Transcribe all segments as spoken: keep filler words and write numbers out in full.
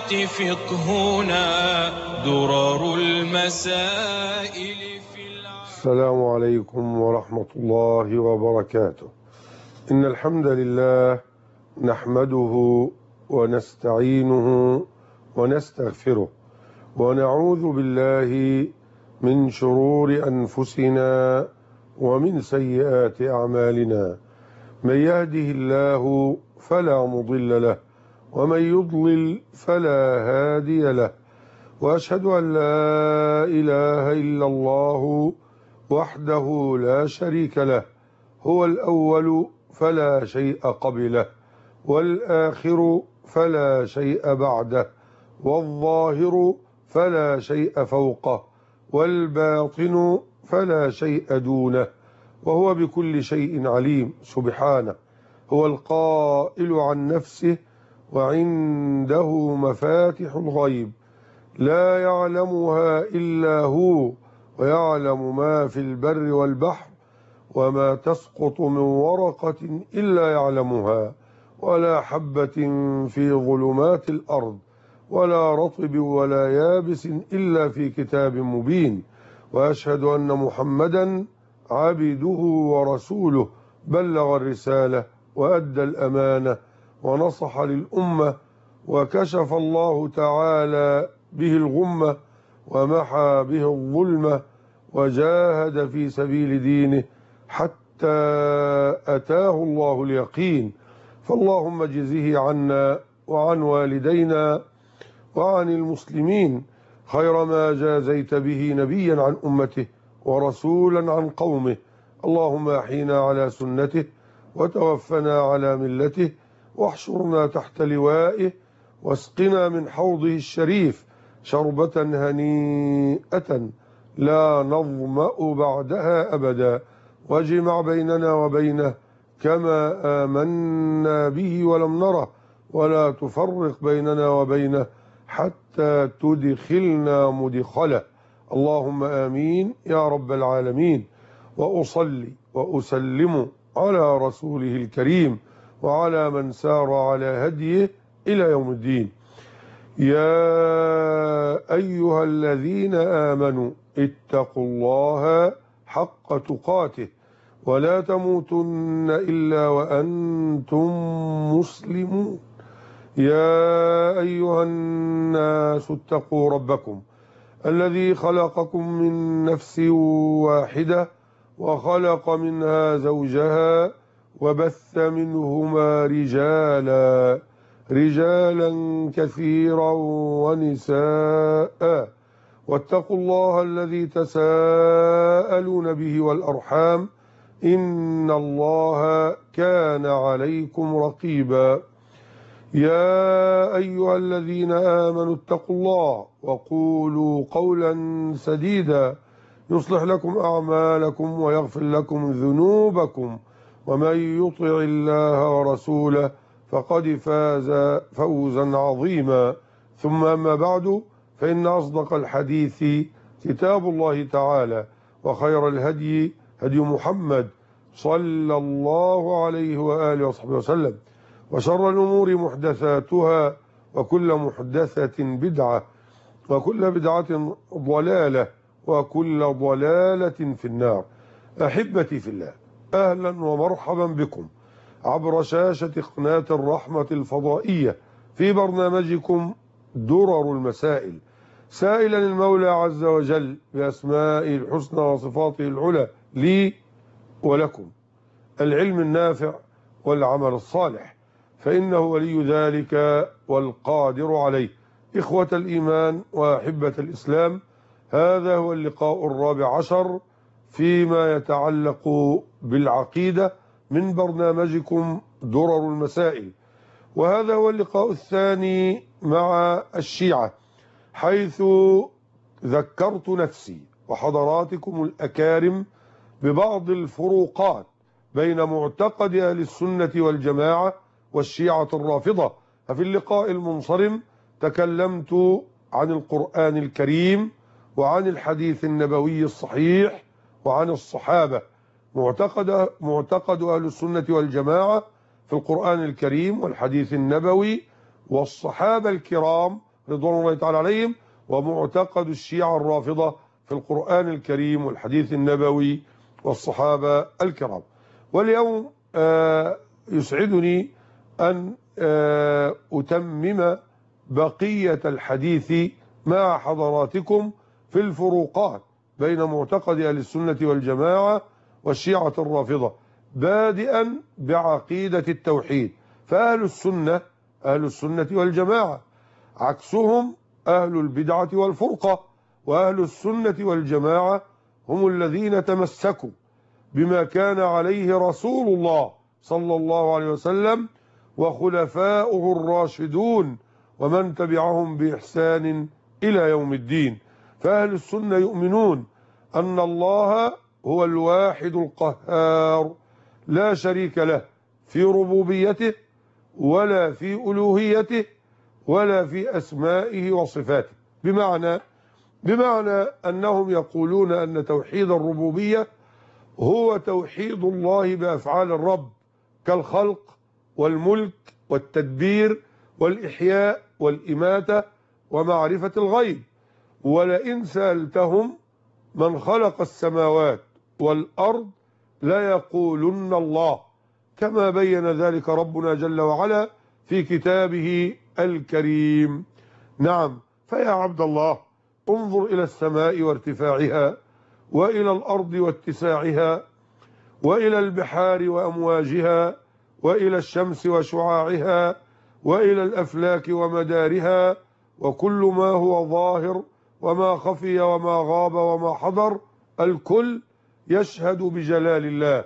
فقهنا درر المسائل في السلام عليكم ورحمة الله وبركاته. إن الحمد لله نحمده ونستعينه ونستغفره ونعوذ بالله من شرور أنفسنا ومن سيئات أعمالنا. من يهده الله فلا مضل له ومن يضلل فلا هادي له، وأشهد أن لا إله إلا الله وحده لا شريك له، هو الأول فلا شيء قبله، والآخر فلا شيء بعده، والظاهر فلا شيء فوقه، والباطن فلا شيء دونه، وهو بكل شيء عليم سبحانه. هو القائل عن نفسه: وعنده مفاتح الغيب لا يعلمها إلا هو، ويعلم ما في البر والبحر، وما تسقط من ورقة إلا يعلمها، ولا حبة في ظلمات الأرض، ولا رطب ولا يابس إلا في كتاب مبين. وأشهد أن محمدا عبده ورسوله، بلغ الرسالة وأدى الأمانة ونصح للأمة، وكشف الله تعالى به الغمة، ومحى به الظلمة، وجاهد في سبيل دينه حتى أتاه الله اليقين. فاللهم اجزه عنا وعن والدينا وعن المسلمين خير ما جازيت به نبيا عن أمته ورسولا عن قومه. اللهم أحينا على سنته وتوفنا على ملته، واحشرنا تحت لوائه، واسقنا من حوضه الشريف شربة هنيئة لا نظمأ بعدها أبدا، واجمع بيننا وبينه كما آمنا به ولم نره، ولا تفرق بيننا وبينه حتى تدخلنا مدخله. اللهم آمين يا رب العالمين. وأصلي وأسلم على رسوله الكريم وعلى من سار على هديه إلى يوم الدين. يا أيها الذين آمنوا اتقوا الله حق تقاته ولا تموتن إلا وأنتم مسلمون. يا أيها الناس اتقوا ربكم الذي خلقكم من نفس واحدة وخلق منها زوجها وبث منهما رجالا رجالا كثيرا ونساء، واتقوا الله الذي تساءلون به والأرحام إن الله كان عليكم رقيبا. يا أيها الذين آمنوا اتقوا الله وقولوا قولا سديدا يصلح لكم أعمالكم ويغفر لكم ذنوبكم، ومن يطع الله ورسوله فقد فاز فوزا عظيما. ثم أما بعد، فإن أصدق الحديث كتاب الله تعالى، وخير الهدي هدي محمد صلى الله عليه وآله وصحبه وسلم، وشر الأمور محدثاتها، وكل محدثة بدعة، وكل بدعة ضلالة، وكل ضلالة في النار. أحبتي في الله، أهلا ومرحبا بكم عبر شاشة قناة الرحمة الفضائية في برنامجكم درر المسائل، سائلا المولى عز وجل بأسمائه الحسنى وصفاته العلى لي ولكم العلم النافع والعمل الصالح، فإنه ولي ذلك والقادر عليه. إخوة الإيمان وأحبة الإسلام، هذا هو اللقاء الرابع عشر فيما يتعلق بالعقيدة من برنامجكم درر المسائل، وهذا هو اللقاء الثاني مع الشيعة، حيث ذكرت نفسي وحضراتكم الأكارم ببعض الفروقات بين معتقد أهل السنة والجماعة والشيعة الرافضة. ففي اللقاء المنصرم تكلمت عن القرآن الكريم وعن الحديث النبوي الصحيح وعن الصحابة. معتقد معتقد أهل السنة والجماعة في القرآن الكريم والحديث النبوي والصحابة الكرام رضوان الله تعالى عليهم، ومعتقد الشيعة الرافضة في القرآن الكريم والحديث النبوي والصحابة الكرام. واليوم آه يسعدني أن آه أتمم بقية الحديث مع حضراتكم في الفروقات بين معتقد أهل السنة والجماعة والشيعة الرافضة، بادئا بعقيدة التوحيد. فأهل السنة أهل السنة والجماعة، عكسهم أهل البدعة والفرقة. وأهل السنة والجماعة هم الذين تمسكوا بما كان عليه رسول الله صلى الله عليه وسلم وخلفاؤه الراشدون ومن تبعهم بإحسان إلى يوم الدين. فأهل السنة يؤمنون أن الله هو الواحد القهار لا شريك له في ربوبيته ولا في ألوهيته ولا في أسمائه وصفاته. بمعنى بمعنى أنهم يقولون أن توحيد الربوبية هو توحيد الله بأفعال الرب كالخلق والملك والتدبير والإحياء والإماتة ومعرفة الغيب. ولئن سألتهم من خلق السماوات والأرض ليقولن الله، كما بين ذلك ربنا جل وعلا في كتابه الكريم. نعم، فيا عبد الله انظر إلى السماء وارتفاعها، وإلى الأرض واتساعها، وإلى البحار وأمواجها، وإلى الشمس وشعاعها، وإلى الأفلاك ومدارها، وكل ما هو ظاهر وما خفي وما غاب وما حضر، الكل يشهد بجلال الله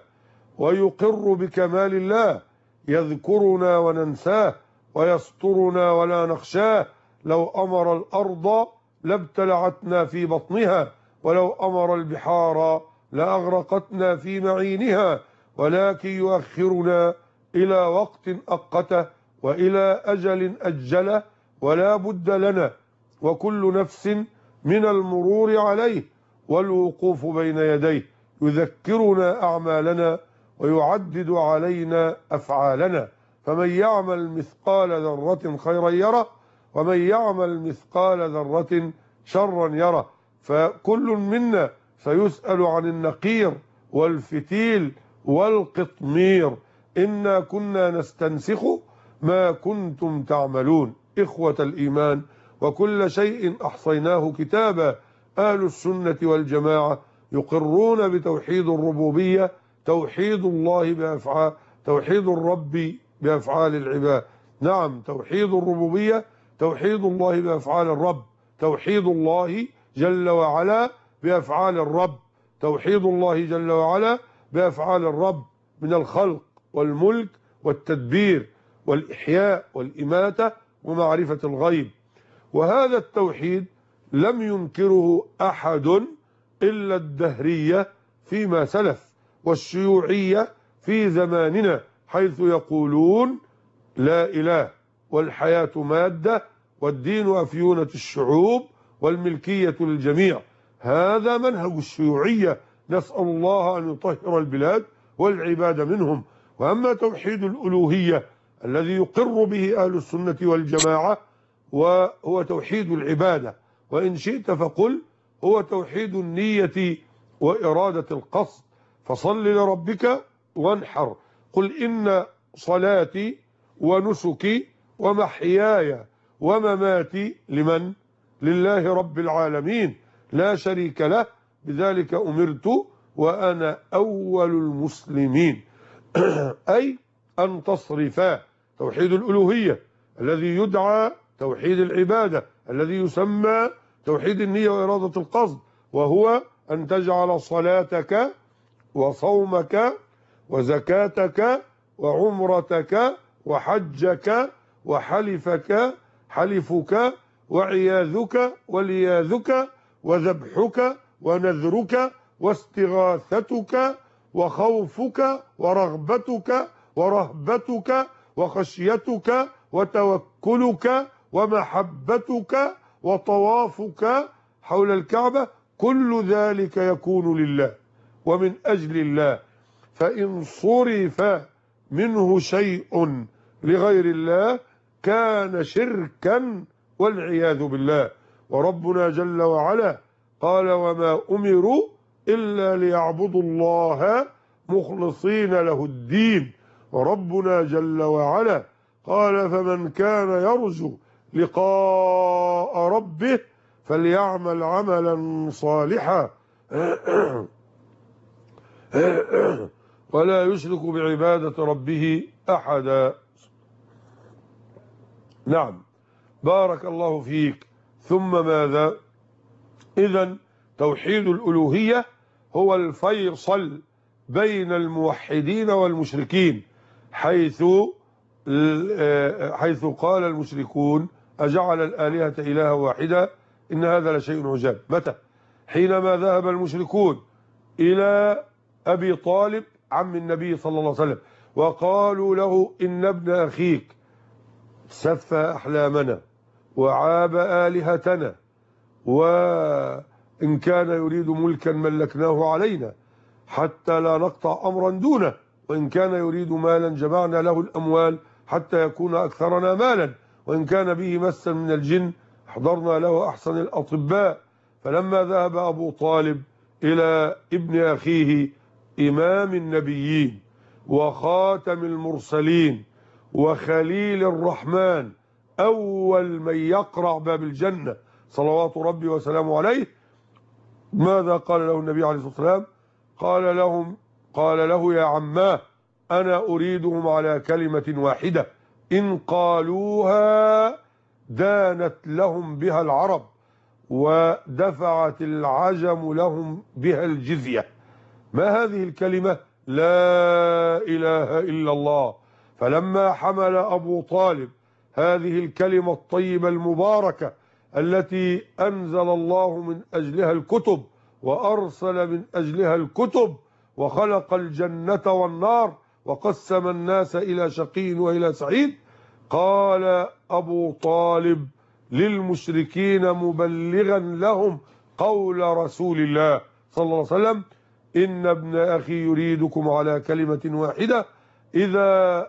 ويقر بكمال الله، يذكرنا وننساه ويسترنا ولا نخشاه. لو أمر الأرض لابتلعتنا في بطنها، ولو أمر البحار لأغرقتنا في معينها، ولكن يؤخرنا إلى وقت أقته وإلى أجل أجله، ولا بد لنا وكل نفس من المرور عليه والوقوف بين يديه، يذكرنا أعمالنا ويعدد علينا أفعالنا. فمن يعمل مثقال ذرة خيرا يره، ومن يعمل مثقال ذرة شرا يره. فكل منا سيسأل عن النقير والفتيل والقطمير. إنا كنا نستنسخ ما كنتم تعملون. إخوة الإيمان، وكل شيء أحصيناه كتابا. أهل السنة والجماعة يقرون بتوحيد الربوبية، توحيد الله بأفعال توحيد الرب بأفعال العباد. نعم، توحيد الربوبية توحيد الله بأفعال الرب، توحيد الله جل وعلا بأفعال الرب، توحيد الله جل وعلا بأفعال الرب من الخلق والملك والتدبير والإحياء والإماتة ومعرفة الغيب. وهذا التوحيد لم ينكره أحد إلا الدهرية فيما سلف، والشيوعية في زماننا، حيث يقولون لا إله والحياة مادة والدين أفيونة الشعوب والملكية للجميع. هذا منهج الشيوعية، نسأل الله أن يطهر البلاد والعباد منهم. وأما توحيد الألوهية الذي يقر به أهل السنة والجماعة وهو توحيد العبادة، وإن شئت فقل هو توحيد النية وإرادة القصد. فصل لربك وانحر، قل إن صلاتي ونسكي ومحياي ومماتي لمن؟ لله رب العالمين لا شريك له، بذلك أمرت وأنا أول المسلمين. أي أن تصرفا توحيد الألوهية الذي يدعى توحيد العبادة الذي يسمى توحيد النية وإرادة القصد، وهو أن تجعل صلاتك وصومك وزكاتك وعمرتك وحجك وحلفك حلفك وعياذك ولياذك وذبحك ونذرك واستغاثتك وخوفك ورغبتك ورهبتك وخشيتك وتوكلك ومحبتك وطوافك حول الكعبة، كل ذلك يكون لله ومن أجل الله. فإن صرف منه شيء لغير الله كان شركا والعياذ بالله. وربنا جل وعلا قال وما أمروا إلا ليعبدوا الله مخلصين له الدين. وربنا جل وعلا قال فمن كان يرجو لقاء ربه فليعمل عملا صالحا ولا يشرك بعبادة ربه أحدا. نعم، بارك الله فيك. ثم ماذا؟ إذن توحيد الألوهية هو الفيصل بين الموحدين والمشركين، حيث حيث قال المشركون أجعل الآلهة إلها واحدة إن هذا لشيء عجاب. متى؟ حينما ذهب المشركون إلى أبي طالب عم النبي صلى الله عليه وسلم وقالوا له إن ابن أخيك سفى أحلامنا وعاب آلهتنا، وإن كان يريد ملكا ملكناه علينا حتى لا نقطع أمرا دونه، وإن كان يريد مالا جمعنا له الأموال حتى يكون أكثرنا مالا، وإن كان به مسا من الجن احضرنا له أحسن الأطباء. فلما ذهب أبو طالب إلى ابن أخيه إمام النبيين وخاتم المرسلين وخليل الرحمن أول من يقرع باب الجنة صلوات ربي وسلامه عليه، ماذا قال له النبي عليه الصلاة والسلام؟ قال لهم قال له يا عماه أنا أريدهم على كلمة واحدة إن قالوها دانت لهم بها العرب ودفعت العجم لهم بها الجزية. ما هذه الكلمة؟ لا إله إلا الله. فلما حمل أبو طالب هذه الكلمة الطيبة المباركة التي أنزل الله من أجلها الكتب وأرسل من أجلها الكتب وخلق الجنة والنار وقسم الناس إلى شقي وإلى سعيد، قال أبو طالب للمشركين مبلغا لهم قول رسول الله صلى الله عليه وسلم إن ابن أخي يريدكم على كلمة واحدة إذا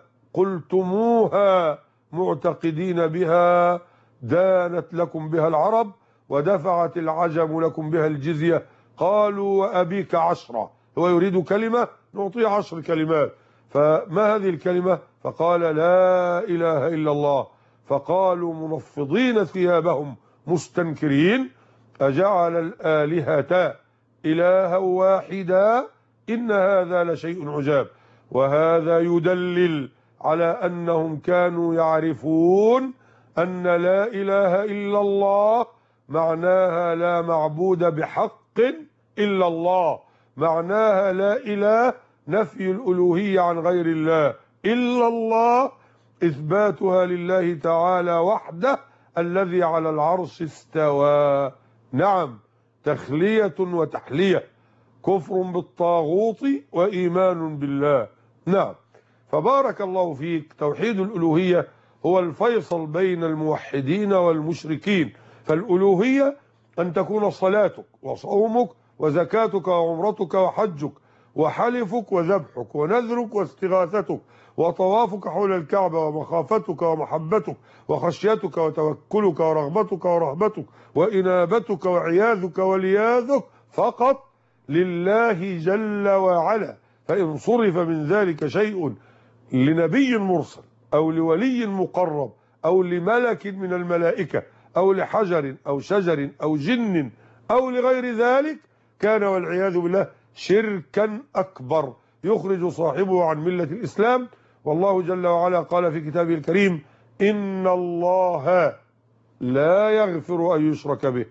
قلتموها معتقدين بها دانت لكم بها العرب ودفعت العجم لكم بها الجزية. قالوا وأبيك عشرة، هو يريد كلمة نعطيه عشر كلمات. فما هذه الكلمة؟ فقال لا إله إلا الله. فقالوا منفضين ثيابهم مستنكرين أجعل الآلهة إلها واحدا إن هذا لشيء عجاب. وهذا يدلل على أنهم كانوا يعرفون أن لا إله إلا الله معناها لا معبود بحق إلا الله، معناها لا إله نفي الألوهية عن غير الله، إلا الله إثباتها لله تعالى وحده الذي على العرش استوى. نعم، تخلية وتحلية، كفر بالطاغوت وإيمان بالله. نعم، فبارك الله فيك. توحيد الألوهية هو الفيصل بين الموحدين والمشركين. فالألوهية أن تكون صلاتك وصومك وزكاتك وعمرتك وحجك وحلفك وذبحك ونذرك واستغاثتك وطوافك حول الكعبة ومخافتك ومحبتك وخشيتك وتوكلك ورغبتك ورهبتك وإنابتك وعياذك ولياذك فقط لله جل وعلا. فإن صرف من ذلك شيء لنبي مرسل أو لولي مقرب أو لملك من الملائكة أو لحجر أو شجر أو جن أو لغير ذلك كان والعياذ بالله شركا أكبر يخرج صاحبه عن ملة الإسلام. والله جل وعلا قال في كتابه الكريم إن الله لا يغفر أن يشرك به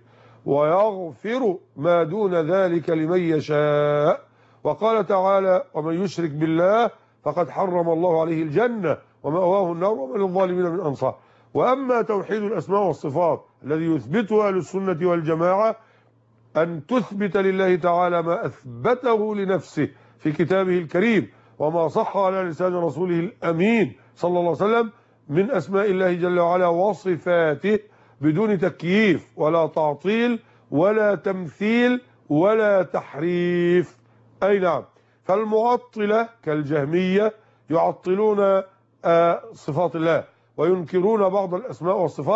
ويغفر ما دون ذلك لمن يشاء. وقال تعالى ومن يشرك بالله فقد حرم الله عليه الجنة ومأواه النار وما للظالمين من أنصار. وأما توحيد الأسماء والصفات الذي يثبتها أهل السنة والجماعة أن تثبت لله تعالى ما أثبته لنفسه في كتابه الكريم وما صح على لسان رسوله الأمين صلى الله عليه وسلم من أسماء الله جل وعلا وصفاته بدون تكييف ولا تعطيل ولا تمثيل ولا تحريف. أي نعم، فالمعطلة كالجهمية يعطلون صفات الله وينكرون بعض الأسماء والصفات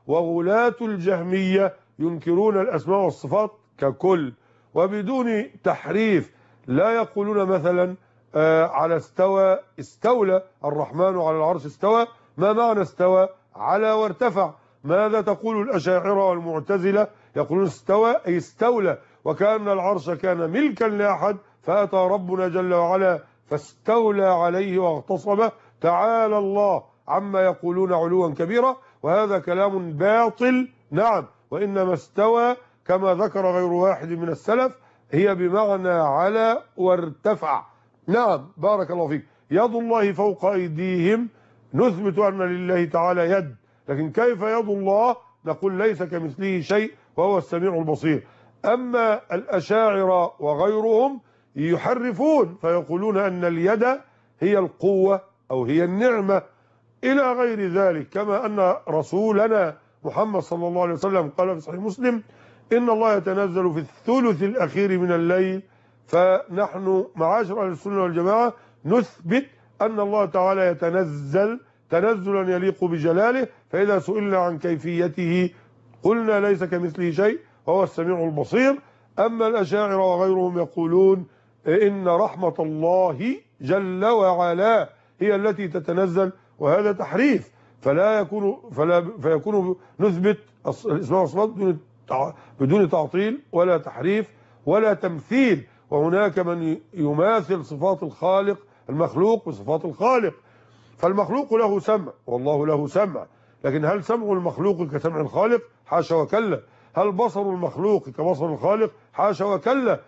وغلاة الجهمية ينكرون الأسماء والصفات ككل وبدون تحريف. لا يقولون مثلا آه على استوى استولى الرحمن على العرش استوى. ما معنى استوى؟ على وارتفع. ماذا تقول الأشاعرة والمعتزلة؟ يقولون استوى أي استولى، وكأن العرش كان ملكا لأحد فأتى ربنا جل وعلا فاستولى عليه واغتصبه. تعالى الله عما يقولون علوا كبيرا، وهذا كلام باطل. نعم، وإنما استوى كما ذكر غير واحد من السلف هي بمعنى على وارتفع. نعم بارك الله فيك. يد الله فوق أيديهم، نثبت أن لله تعالى يد، لكن كيف يد الله؟ نقول ليس كمثله شيء وهو السميع البصير. أما الأشاعرة وغيرهم يحرفون فيقولون أن اليد هي القوة أو هي النعمة إلى غير ذلك، كما أن رسولنا محمد صلى الله عليه وسلم قال في صحيح مسلم إن الله يتنزل في الثلث الأخير من الليل. فنحن معاشر أهل السنة والجماعة نثبت أن الله تعالى يتنزل تنزلا يليق بجلاله، فإذا سئلنا عن كيفيته قلنا ليس كمثله شيء وهو السميع البصير. أما الأشاعرة وغيرهم يقولون إن رحمة الله جل وعلا هي التي تتنزل، وهذا تحريف. فلا يكون فلا فيكون نثبت الاسماء والصفات بدون بدون تعطيل ولا تحريف ولا تمثيل. وهناك من يماثل صفات الخالق المخلوق بصفات الخالق. فالمخلوق له سمع والله له سمع، لكن هل سمع المخلوق كسمع الخالق؟ حاشا وكلا. هل بصر المخلوق كبصر الخالق؟ حاشا وكلا.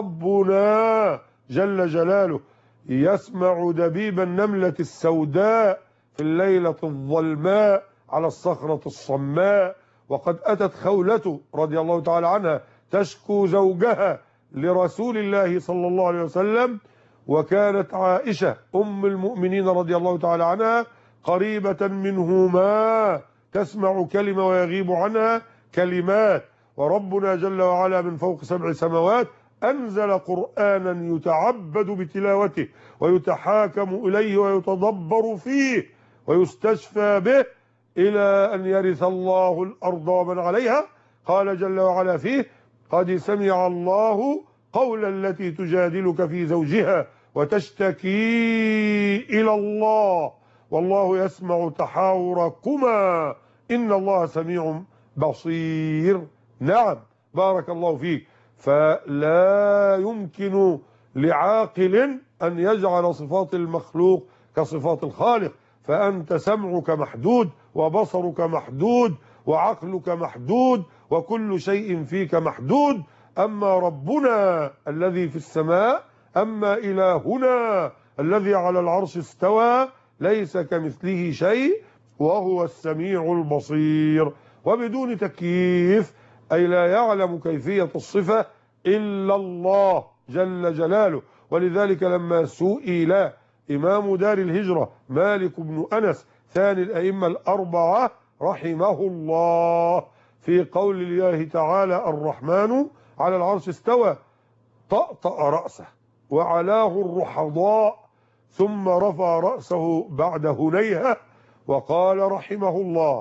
فربنا جل جلاله يسمع دبيب النملة السوداء في الليلة الظلماء على الصخرة الصماء. وقد أتت خولة رضي الله تعالى عنها تشكو زوجها لرسول الله صلى الله عليه وسلم، وكانت عائشة أم المؤمنين رضي الله تعالى عنها قريبة منهما تسمع كلمة ويغيب عنها كلمات. وربنا جل وعلا من فوق سبع سماوات أنزل قرآنا يتعبد بتلاوته ويتحاكم إليه ويتدبر فيه ويستشفى به إلى أن يرث الله الأرض ومن عليها. قال جل وعلا فيه قد سمع الله قول التي تجادلك في زوجها وتشتكي إلى الله والله يسمع تحاوركما إن الله سميع بصير. نعم بارك الله فيك. فلا يمكن لعاقل أن يجعل صفات المخلوق كصفات الخالق. فأنت سمعك محدود وبصرك محدود وعقلك محدود وكل شيء فيك محدود. أما ربنا الذي في السماء، أما إلهنا الذي على العرش استوى ليس كمثله شيء وهو السميع البصير. وبدون تكييف أي لا يعلم كيفية الصفة إلا الله جل جلاله. ولذلك لما سئل إمام دار الهجرة مالك بن أنس ثاني الأئمة الأربعة رحمه الله في قول الله تعالى الرحمن على العرش استوى طأطأ رأسه وعلاه الرحضاء ثم رفع رأسه بعد هنيهة وقال رحمه الله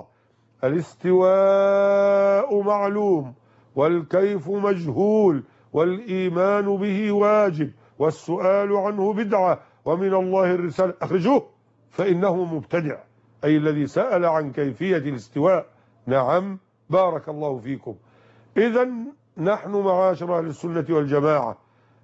الاستواء معلوم والكيف مجهول والإيمان به واجب والسؤال عنه بدعة ومن الله الرسالة. أخرجوه فإنه مبتدع، أي الذي سأل عن كيفية الاستواء. نعم بارك الله فيكم. إذا نحن معاشر أهل السنة والجماعة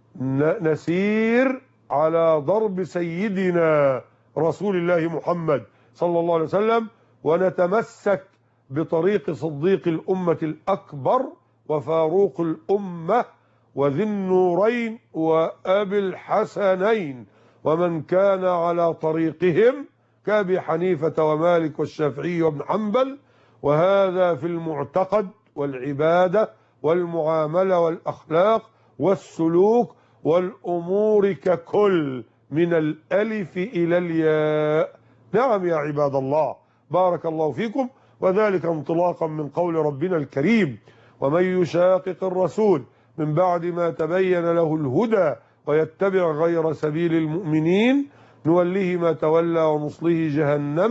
نسير على ضرب سيدنا رسول الله محمد صلى الله عليه وسلم ونتمسك بطريق صديق الأمة الأكبر وفاروق الأمة وذي النورين وأبي الحسنين ومن كان على طريقهم كأبي حنيفة ومالك والشافعي وابن حنبل. وهذا في المعتقد والعبادة والمعاملة والأخلاق والسلوك والأمور ككل من الألف إلى الياء. نعم يا عباد الله بارك الله فيكم. وذلك انطلاقا من قول ربنا الكريم ومن يشاقق الرسول من بعد ما تبين له الهدى ويتبع غير سبيل المؤمنين نوله ما تولى ونصله جهنم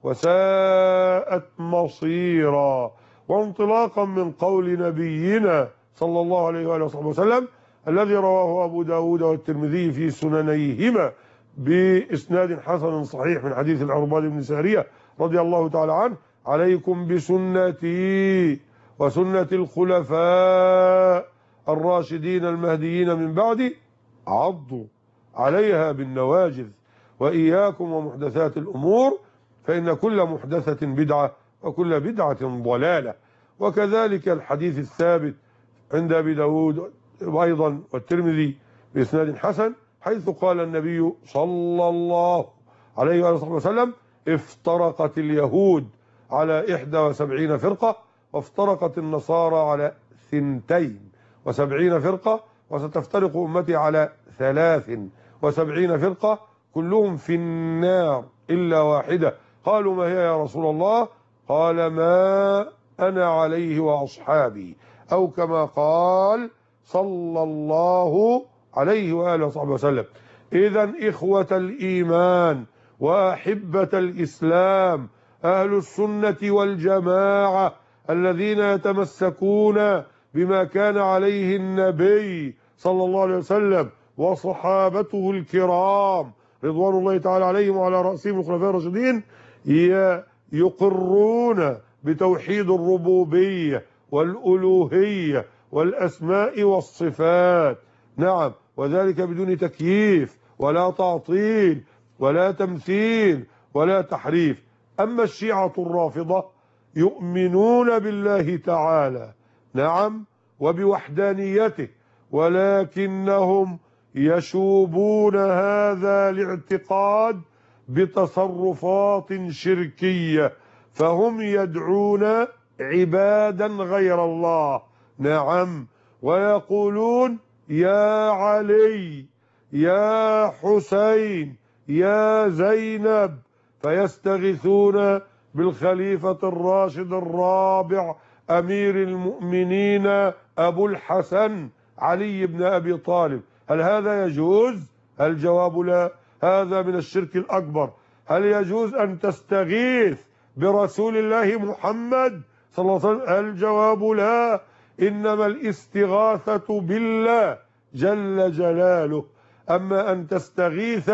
وساءت مصيرا. وانطلاقا من قول نبينا صلى الله عليه وآله وصحبه وسلم الذي رواه أبو داود والترمذي في سننيهما بإسناد حسن صحيح من حديث العرباض بن سارية رضي الله تعالى عنه: عليكم بسنتي وسنة الخلفاء الراشدين المهديين من بعدي، عضوا عليها بالنواجذ، وإياكم ومحدثات الأمور، فإن كل محدثة بدعة وكل بدعة ضلالة. وكذلك الحديث الثابت عند أبي داود أيضا والترمذي بإسناد حسن، حيث قال النبي صلى الله عليه وسلم: افترقت اليهود على إحدى وسبعين فرقة، وافترقت النصارى على ثنتين وسبعين فرقة، وستفترق أمتي على ثلاث وسبعين فرقة، كلهم في النار إلا واحدة. قالوا: ما هي يا رسول الله؟ قال: ما أنا عليه وأصحابي، أو كما قال صلى الله عليه وآله وصحبه وسلم. إذن إخوة الإيمان وأحبة الإسلام، أهل السنة والجماعة الذين يتمسكون بما كان عليه النبي صلى الله عليه وسلم وصحابته الكرام رضوان الله تعالى عليهم وعلى رأسهم الخلفاء الراشدين، يقرون بتوحيد الربوبية والألوهية والأسماء والصفات. نعم، وذلك بدون تكييف ولا تعطيل ولا تمثيل ولا تحريف. أما الشيعة الرافضة يؤمنون بالله تعالى، نعم، وبوحدانيته، ولكنهم يشوبون هذا الاعتقاد بتصرفات شركية، فهم يدعون عبادا غير الله، نعم، ويقولون: يا علي، يا حسين، يا زينب، فيستغيثون بالخليفة الراشد الرابع أمير المؤمنين أبو الحسن علي بن أبي طالب. هل هذا يجوز؟ الجواب لا، هذا من الشرك الأكبر. هل يجوز أن تستغيث برسول الله محمد صلى الله عليه وسلم؟ الجواب لا، إنما الاستغاثة بالله جل جلاله. أما أن تستغيث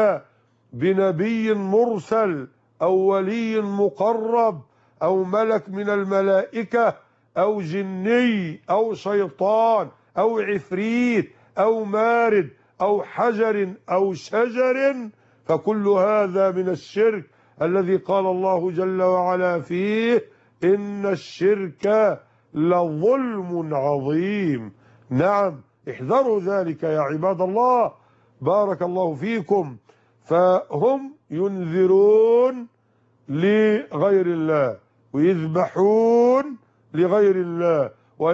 بنبي مرسل أو ولي مقرب أو ملك من الملائكة أو جني أو شيطان أو عفريت أو مارد أو حجر أو شجر، فكل هذا من الشرك الذي قال الله جل وعلا فيه: إن الشرك لظلم عظيم. نعم، احذروا ذلك يا عباد الله، بارك الله فيكم. فهم ينذرون لغير الله، ويذبحون لغير الله،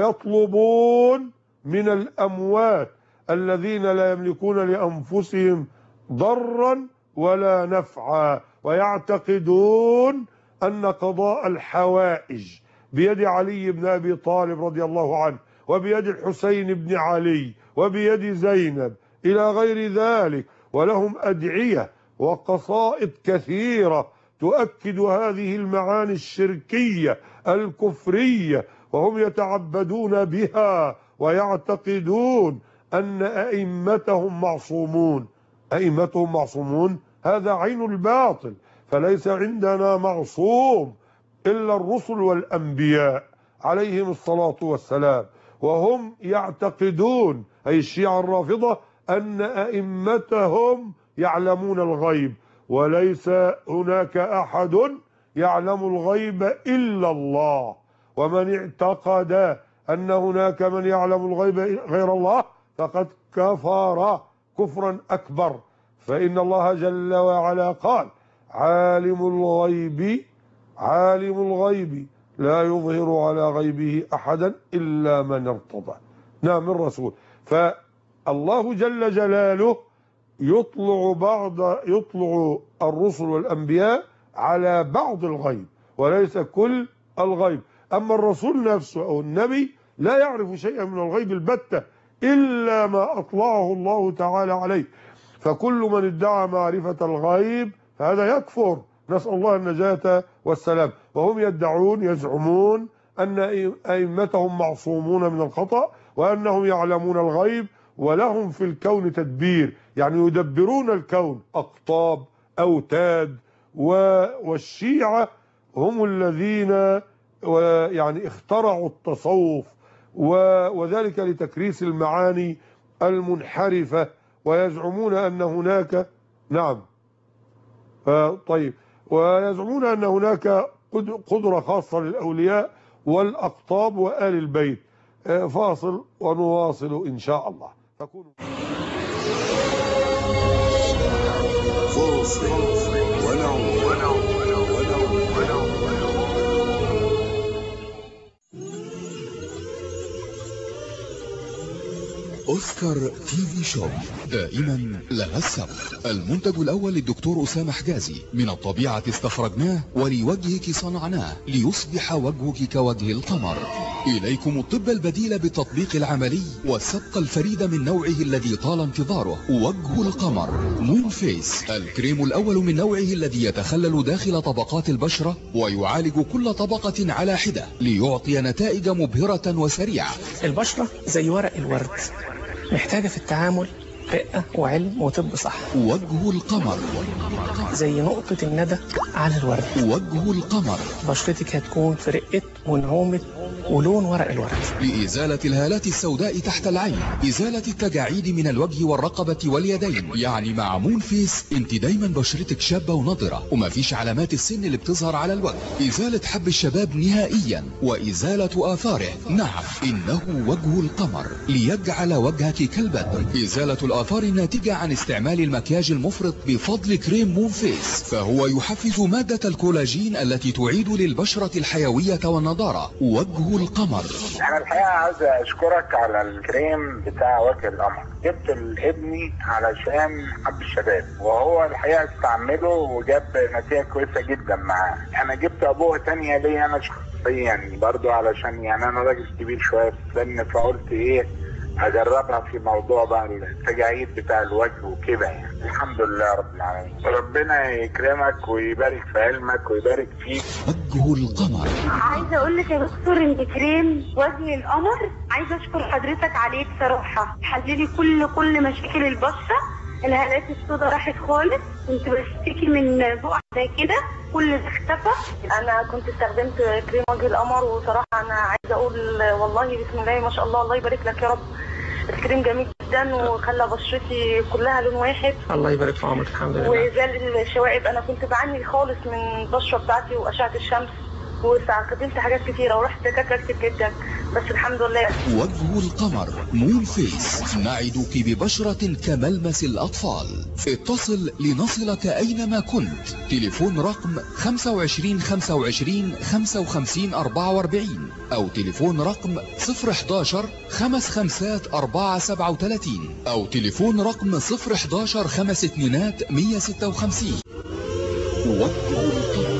ويطلبون من الأموات الذين لا يملكون لأنفسهم ضرا ولا نفعا، ويعتقدون أن قضاء الحوائج بيد علي بن أبي طالب رضي الله عنه، وبيد الحسين بن علي، وبيد زينب إلى غير ذلك. ولهم أدعية وقصائد كثيرة تؤكد هذه المعاني الشركية الكفرية، وهم يتعبدون بها ويعتقدون أن أئمتهم معصومون. أئمتهم معصومون، هذا عين الباطل، فليس عندنا معصوم إلا الرسل والأنبياء عليهم الصلاة والسلام. وهم يعتقدون، أي الشيعة الرافضة، أن أئمتهم يعلمون الغيب، وليس هناك أحد يعلم الغيب إلا الله. ومن اعتقد أن هناك من يعلم الغيب غير الله فقد كفر كفرا أكبر، فإن الله جل وعلا قال: عالم الغيب عالم الغيب لا يظهر على غيبه أحدا إلا من ارتضى. نعم، من رسول. فالله جل جلاله يطلع بعض يطلع الرسل والأنبياء على بعض الغيب وليس كل الغيب. أما الرسول نفسه أو النبي لا يعرف شيئا من الغيب البتة إلا ما أطلعه الله تعالى عليه. فكل من ادعى معرفة الغيب فهذا يكفر نسأل الله النجاة والسلام. وهم يدعون يزعمون أن أئمتهم معصومون من الخطأ، وأنهم يعلمون الغيب، ولهم في الكون تدبير، يعني يدبرون الكون، أقطاب، أوتاد. والشيعة هم الذين يعني اخترعوا التصوف، وذلك لتكريس المعاني المنحرفة، ويزعمون أن هناك نعم طيب ويزعمون أن هناك قدرة خاصة للأولياء والأقطاب وآل البيت. فاصل ونواصل إن شاء الله. فكونوا أوسكار تي في شوب، دائما لها السبق. المنتج الأول للدكتور أسامة حجازي، من الطبيعة استخرجناه ولوجهك صنعناه ليصبح وجهك كوجه القمر. إليكم الطب البديل بالتطبيق العملي والسبق الفريد من نوعه الذي طال انتظاره، وجه القمر مون فيس، الكريم الأول من نوعه الذي يتخلل داخل طبقات البشرة ويعالج كل طبقة على حدة ليعطي نتائج مبهرة وسريعة. البشرة زي ورق الورد، محتاجة في التعامل رقة وعلم وطب صح. وجه القمر زي نقطة الندى على الورد. وجه القمر بشرتك هتكون في رقة ونعومة ولون ورق الورد، لإزالة الهالات السوداء تحت العين، إزالة التجاعيد من الوجه والرقبة واليدين. يعني مع مون فيس انت دايما بشرتك شابة ونضرة وما فيش علامات السن اللي بتظهر على الوجه. إزالة حب الشباب نهائيا وإزالة آثاره. نعم، إنه وجه القمر ليجعل وجهك كالبدر. إزالة الآثار الناتجة عن استعمال المكياج المفرط بفضل كريم مون فيس، فهو يحفز مادة الكولاجين التي تعيد للبشرة الحيوية والنضارة. وجه القمر. انا الحقيقه عايز اشكرك على الكريم بتاع وجه القمر. جبت لابني علشان حب الشباب، وهو الحقيقه استعمله وجاب نتيجه كويسه جدا معاه. انا جبت ابوه تانية ليا انا شخصيا برضو، علشان يعني انا راجل كبير شويه في السن، فقلت ايه اجربها في موضوع بقى التجاعيد بتاع الوجه وكده. يعني الحمد لله رب العالمين، وربنا يكرمك ويبارك في علمك ويبارك فيك. وجه القمر. عايزه اقول لك يا دكتور ان كريم وجه القمر عايزه اشكر حضرتك عليه بصراحه، حللي كل كل مشاكل البشره. الهالات السوداء راحت خالص، كنت بشتكي من بقع زي كده، كل ده اختفى. انا كنت استخدمت كريم وجه القمر، وصراحه انا عايزه اقول والله بسم الله ما شاء الله، الله يبارك لك يا رب. الكريم جميل جدا وخلى بشرتي كلها لون واحد. الله يبارك في عمرك. الحمد لله. وزال الشوائب، انا كنت بعاني خالص من البشره بتاعتي واشعه الشمس، واستخدمت حاجات كتيره ورحت دكاتره كتير جدا، بس الحمد لله. وجه القمر مون فيس، نعدك ببشرة كملمس الأطفال. اتصل لنصلك أينما كنت. تليفون رقم خمسة وعشرين خمسة وعشرين خمسة وخمسين أربعة وأربعين أو تليفون رقم صفر حداشر خمس خمسات أربعة سبعة وثلاثين أو تليفون رقم صفر حداشر خمس اتنينات مية ستة وخمسين. وجه القمر.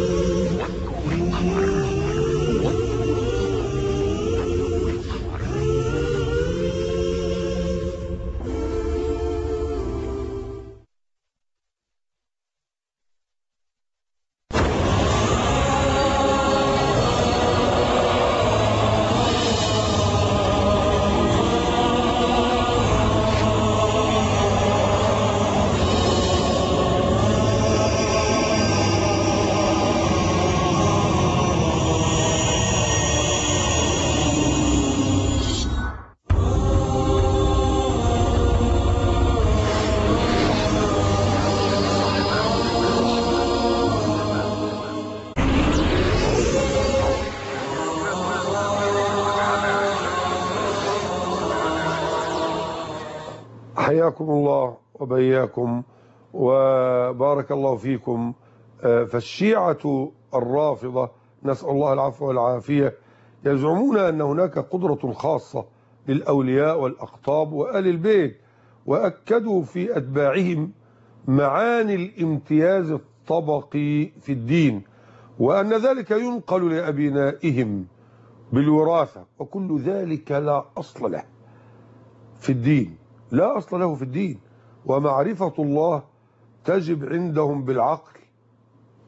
حياكم الله وبياكم وبارك الله فيكم. فالشيعة الرافضة نسأل الله العفو والعافية يزعمون أن هناك قدرة خاصة للأولياء والأقطاب وآل البيت، وأكدوا في أتباعهم معاني الامتياز الطبقي في الدين، وأن ذلك ينقل لأبنائهم بالوراثة، وكل ذلك لا أصل له في الدين، لا أصل له في الدين. ومعرفة الله تجب عندهم بالعقل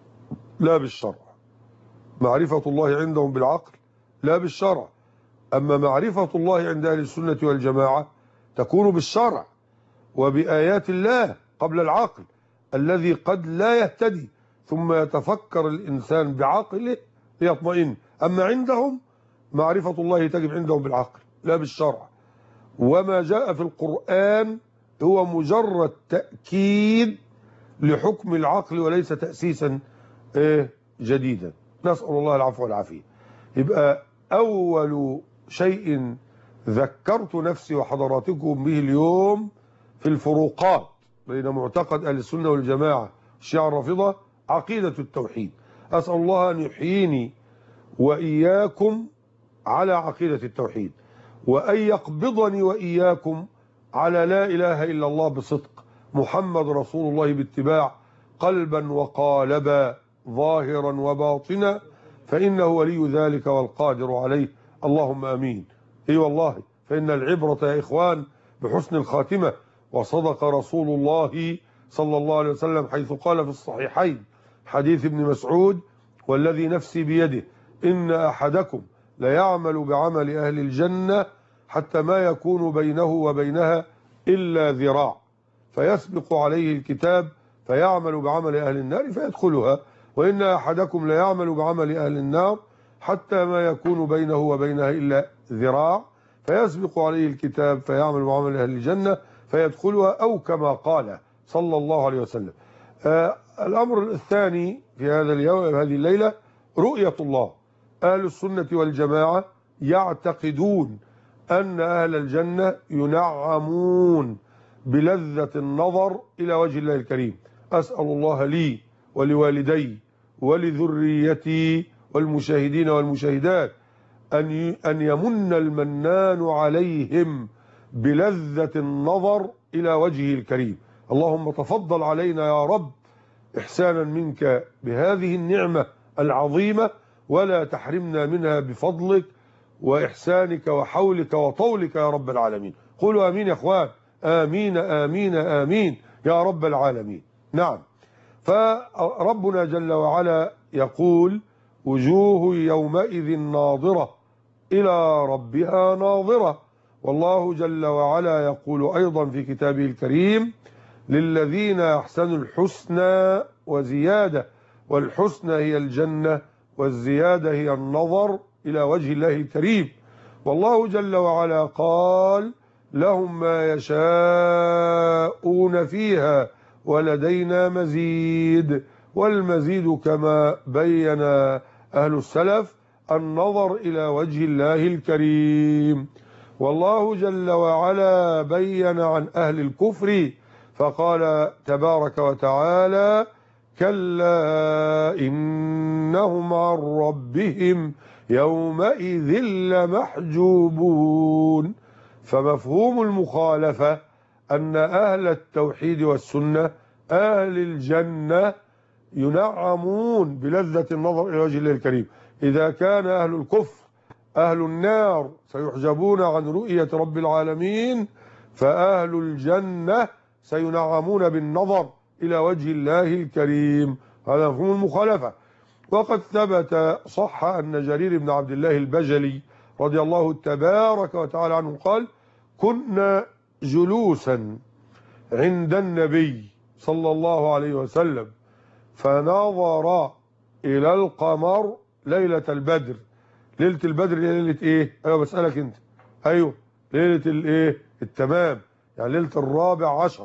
لا بالشرع. معرفة الله عندهم بالعقل لا بالشرع. أما معرفة الله عند أهل السنة والجماعة تكون بالشرع وبآيات الله قبل العقل، الذي قد لا يهتدي ثم يتفكر الإنسان بعقله ليطمئن. أما عندهم معرفة الله تجب عندهم بالعقل لا بالشرع. وما جاء في القرآن هو مجرد تأكيد لحكم العقل وليس تأسيسا جديدا. نسأل الله العفو والعافية. يبقى أول شيء ذكرت نفسي وحضراتكم به اليوم في الفروقات بين معتقد أهل السنة والجماعة الشيعة الرافضة عقيدة التوحيد. أسأل الله أن يحييني وإياكم على عقيدة التوحيد، وأن يقبضني وإياكم على لا إله إلا الله بصدق، محمد رسول الله باتباع، قلبا وقالبا، ظاهرا وباطنا، فإنه ولي ذلك والقادر عليه. اللهم آمين. اي والله، فإن العبرة يا إخوان بحسن الخاتمة. وصدق رسول الله صلى الله عليه وسلم حيث قال في الصحيحين حديث ابن مسعود: والذي نفسي بيده إن أحدكم ليعمل بعمل أهل الجنة حتى ما يكون بينه وبينها إلا ذراع، فيسبق عليه الكتاب فيعمل بعمل أهل النار فيدخلها، وإن أحدكم ليعمل بعمل أهل النار حتى ما يكون بينه وبينها إلا ذراع، فيسبق عليه الكتاب فيعمل بعمل أهل الجنة فيدخلها، أو كما قال صلى الله عليه وسلم. آه الأمر الثاني في هذا اليوم هذه الليلة رؤية الله. أهل السنة والجماعة يعتقدون أن أهل الجنة ينعمون بلذة النظر إلى وجه الله الكريم. أسأل الله لي ولوالدي ولذريتي والمشاهدين والمشاهدات أن أن يمن المنان عليهم بلذة النظر إلى وجهه الكريم. اللهم تفضل علينا يا رب إحسانا منك بهذه النعمة العظيمة، ولا تحرمنا منها بفضلك وإحسانك وحولك وطولك يا رب العالمين. قولوا آمين يا إخوان. آمين آمين آمين يا رب العالمين. نعم، فربنا جل وعلا يقول: وجوه يومئذ ناظرة إلى ربها ناظرة. والله جل وعلا يقول أيضا في كتابه الكريم: للذين أحسنوا الحسنى وزيادة، والحسنى هي الجنة والزيادة هي النظر إلى وجه الله الكريم. والله جل وعلا قال: لهم ما يشاءون فيها ولدينا مزيد. والمزيد كما بين أهل السلف النظر إلى وجه الله الكريم. والله جل وعلا بين عن أهل الكفر فقال تبارك وتعالى: كلا إنهم عن ربهم يومئذ لمحجوبون. فمفهوم المخالفة أن أهل التوحيد والسنة أهل الجنة ينعمون بلذة النظر إلى وجه الله الكريم. إذا كان أهل الكفر أهل النار سيحجبون عن رؤية رب العالمين، فأهل الجنة سينعمون بالنظر إلى وجه الله الكريم. هذا مفهوم المخالفة. وقد ثبت صح أن جرير بن عبد الله البجلي رضي الله تبارك وتعالى عنه قال: كنا جلوسا عند النبي صلى الله عليه وسلم فنظر إلى القمر ليلة البدر. ليلة البدر ليلة إيه؟ أيوة بسألك أنت. أيوة ليلة الإيه؟ التمام، يعني ليلة الرابع عشر.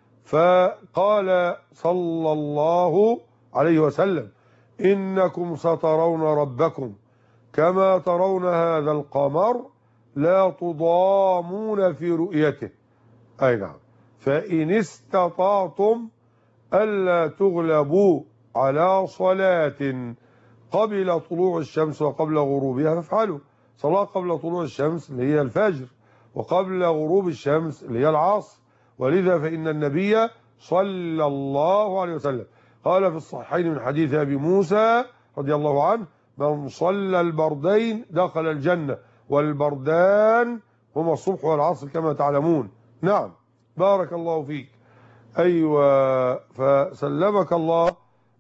فقال صلى الله عليه وسلم: إنكم سترون ربكم كما ترون هذا القمر لا تضامون في رؤيته. أي نعم، فإن استطعتم ألا تغلبوا على صلاة قبل طلوع الشمس وقبل غروبها فافعلوا. صلاة قبل طلوع الشمس اللي هي الفجر، وقبل غروب الشمس اللي هي العصر. ولذا فإن النبي صلى الله عليه وسلم قال في الصحيحين من حديث أبي موسى رضي الله عنه: من صلى البردين دخل الجنة، والبردان هما الصبح والعصر كما تعلمون. نعم، بارك الله فيك. أيوة، فسلمك الله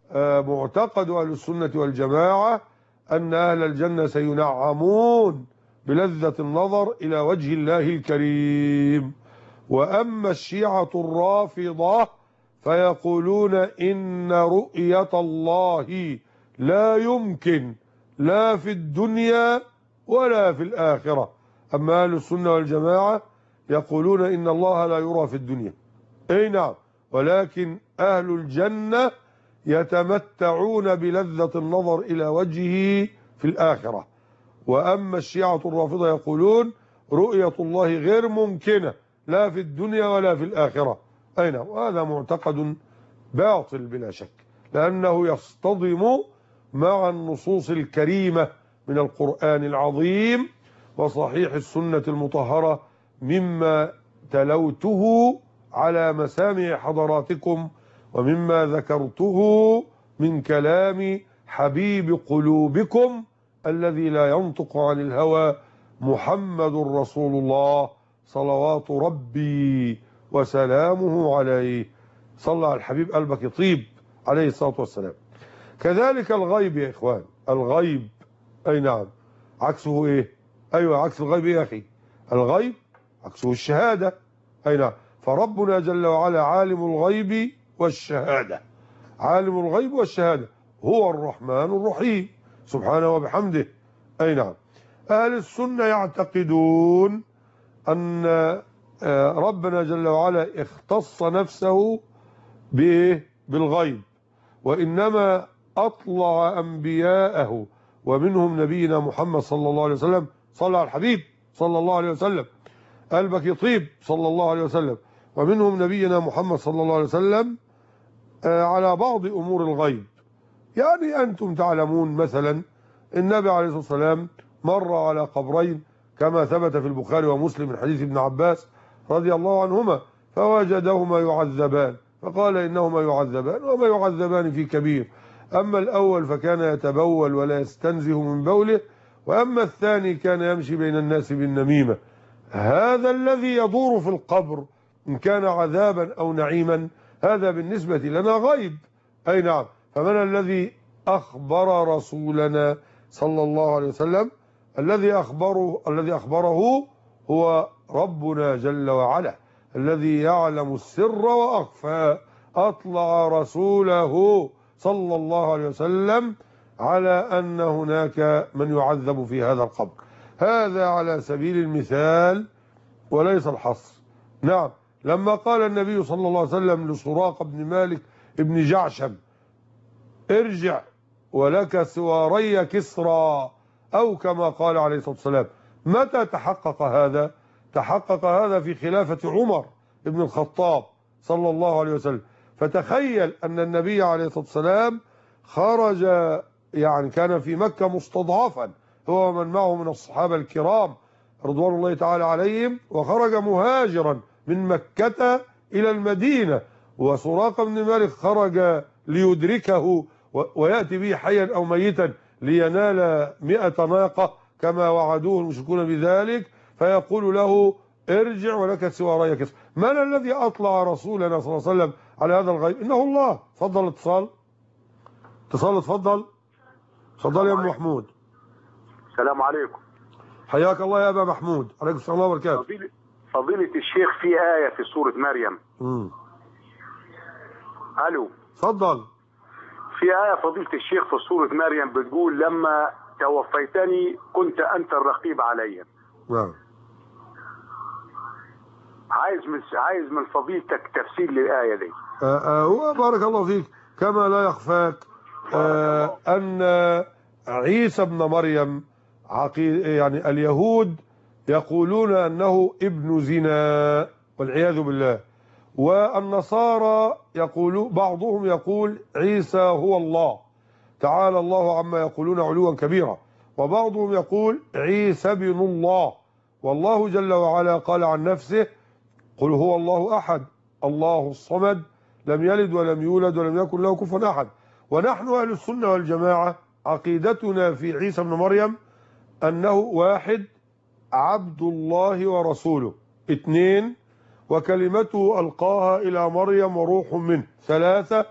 معتقد أهل السنة والجماعة أن أهل الجنة سينعمون بلذة النظر إلى وجه الله الكريم. وأما الشيعة الرافضة فيقولون إن رؤية الله لا يمكن لا في الدنيا ولا في الآخرة. أما أهل السنة والجماعة يقولون إن الله لا يرى في الدنيا، أي نعم، ولكن أهل الجنة يتمتعون بلذة النظر إلى وجهه في الآخرة. وأما الشيعة الرافضة يقولون رؤية الله غير ممكنة لا في الدنيا ولا في الآخرة، أي نعم. وهذا معتقد باطل بلا شك، لأنه يصطدم مع النصوص الكريمة من القرآن العظيم وصحيح السنة المطهرة مما تلوته على مسامع حضراتكم ومما ذكرته من كلام حبيب قلوبكم الذي لا ينطق عن الهوى محمد رسول الله صلوات ربي وسلامه عليه. صلى على الحبيب قلبك يطيب عليه الصلاة والسلام. كذلك الغيب يا إخوان، الغيب أي نعم عكسه إيه؟ أيوة عكس الغيب يا أخي، الغيب عكسه الشهادة، أي نعم. فربنا جل وعلا عالم الغيب والشهادة، عالم الغيب والشهادة، هو الرحمن الرحيم سبحانه وبحمده، أي نعم. أهل السنة يعتقدون أن ربنا جل وعلا اختص نفسه بالغيب، وإنما أطلع أنبياءه ومنهم نبينا محمد صلى الله عليه وسلم، صلى على الحبيب صلى الله عليه وسلم، قلبك يطيب صلى الله عليه وسلم، ومنهم نبينا محمد صلى الله عليه وسلم على بعض أمور الغيب. يعني أنتم تعلمون مثلا النبي عليه الصلاة والسلام مر على قبرين كما ثبت في البخاري ومسلم من حديث ابن عباس رضي الله عنهما، فوجدهما يعذبان فقال إنهما يعذبان وما يعذبان في كبير، أما الأول فكان يتبول ولا يستنزه من بوله، وأما الثاني كان يمشي بين الناس بالنميمة. هذا الذي يدور في القبر إن كان عذابا أو نعيما هذا بالنسبة لنا غيب، أي نعم. فمن الذي أخبر رسولنا صلى الله عليه وسلم؟ الذي أخبره الذي أخبره هو ربنا جل وعلا الذي يعلم السر وأخفى، أطلع رسوله صلى الله عليه وسلم على أن هناك من يعذب في هذا القبر. هذا على سبيل المثال وليس الحصر. نعم، لما قال النبي صلى الله عليه وسلم لسراقة بن مالك ابن جعشم ارجع ولك سواري كسرى، أو كما قال عليه الصلاة والسلام، متى تحقق هذا؟ تحقق هذا في خلافة عمر ابن الخطاب صلى الله عليه وسلم. فتخيل أن النبي عليه الصلاة والسلام خرج، يعني كان في مكة مستضعفا هو ومن معه من الصحابة الكرام رضوان الله تعالى عليهم، وخرج مهاجرا من مكة إلى المدينة، وسراقة بن مالك خرج ليدركه ويأتي به حيا أو ميتا لينال مئة ناقة كما وعدوه المشركون بذلك، فيقول له ارجع ولك سواري كسر. من الذي أطلع رسولنا صلى الله عليه وسلم على هذا الغيب؟ إنه الله. تفضل اتصال اتصال اتفضل اتفضل يا ابو محمود. السلام عليكم. حياك الله يا ابا محمود. عليكم السلام ورحمه الله وبركاته. فضيلة, فضيلة الشيخ في آية في سورة مريم. امم الو اتفضل. في آية فضيلة الشيخ في سورة مريم بتقول لما توفيتني كنت أنت الرقيب علي. نعم. عايز من عايز من فضيلتك تفسير للآية دي. هو بارك الله فيك كما لا يخفاك آه أن عيسى ابن مريم عقيد يعني اليهود يقولون أنه ابن زنا والعياذ بالله، والنصارى يقولون بعضهم يقول عيسى هو الله تعالى الله عما يقولون علوا كبيرا، وبعضهم يقول عيسى ابن الله، والله جل وعلا قال عن نفسه قل هو الله أحد الله الصمد لم يلد ولم يولد ولم يكن له كفوا أحد. ونحن أهل السنة والجماعة عقيدتنا في عيسى ابن مريم أنه واحد عبد الله ورسوله، اثنين وكلمته ألقاها إلى مريم وروح منه، ثلاثة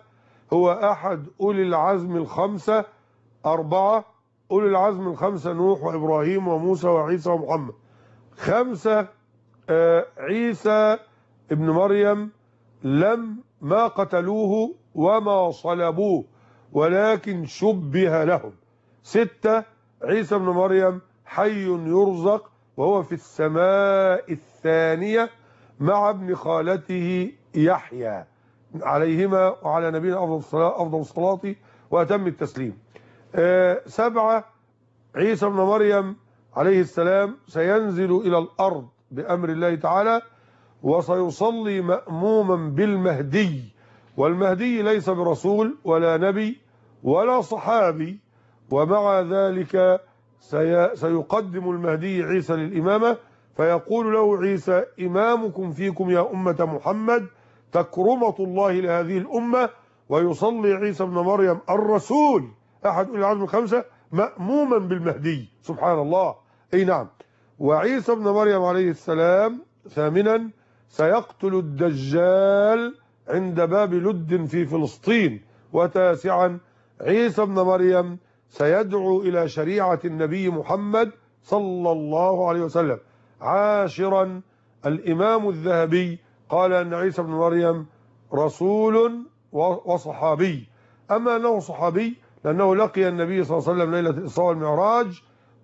هو أحد أولي العزم الخمسة. أربعة أولي العزم الخمسة: نوح وإبراهيم وموسى وعيسى ومحمد. خمسة آه عيسى ابن مريم لم ما قتلوه وما صلبوه ولكن شبه لهم. ستة عيسى ابن مريم حي يرزق وهو في السماء الثانية مع ابن خالته يحيى عليهما وعلى نبينا أفضل الصلاة أفضل الصلاة وأتم التسليم. آه سبعة عيسى ابن مريم عليه السلام سينزل إلى الأرض بأمر الله تعالى وسيصلي مأموما بالمهدي، والمهدي ليس برسول ولا نبي ولا صحابي، ومع ذلك سي سيقدم المهدي عيسى للإمامة فيقول له عيسى: إمامكم فيكم يا أمة محمد، تكرمة الله لهذه الأمة. ويصلي عيسى ابن مريم الرسول أحد أولي العزم الخمسة مأموما بالمهدي. سبحان الله. أي نعم. وعيسى ابن مريم عليه السلام ثامنا سيقتل الدجال عند باب لد في فلسطين. وتاسعا عيسى ابن مريم سيدعو إلى شريعة النبي محمد صلى الله عليه وسلم. عاشرا الإمام الذهبي قال أن عيسى ابن مريم رسول وصحابي. أما أنه صحابي لأنه لقي النبي صلى الله عليه وسلم ليلة الإسراء والمعراج،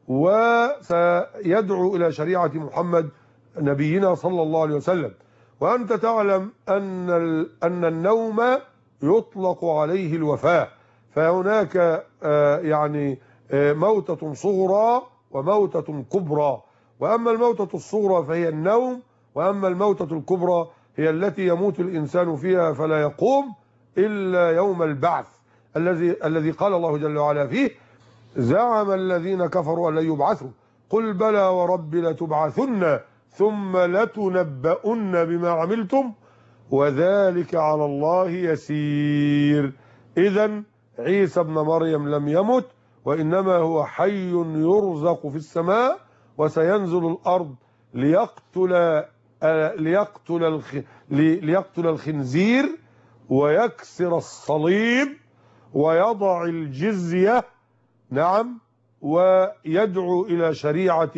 وسيدعو إلى شريعة محمد نبينا صلى الله عليه وسلم. وأنت تعلم أن أن النوم يطلق عليه الوفاة، فهناك يعني موتة صغرى وموتة كبرى. وأما الموتة الصغرى فهي النوم، وأما الموتة الكبرى هي التي يموت الإنسان فيها فلا يقوم إلا يوم البعث الذي الذي قال الله جل وعلا فيه: زعم الذين كفروا أن لن يبعثوا قل بلى وربي لتبعثن ثم لتنبؤن بما عملتم وذلك على الله يسير. إذن عيسى ابن مريم لم يمت، وإنما هو حي يرزق في السماء، وسينزل الأرض ليقتل ليقتل الخ... ليقتل الخنزير ويكسر الصليب ويضع الجزية. نعم. ويدعو إلى شريعة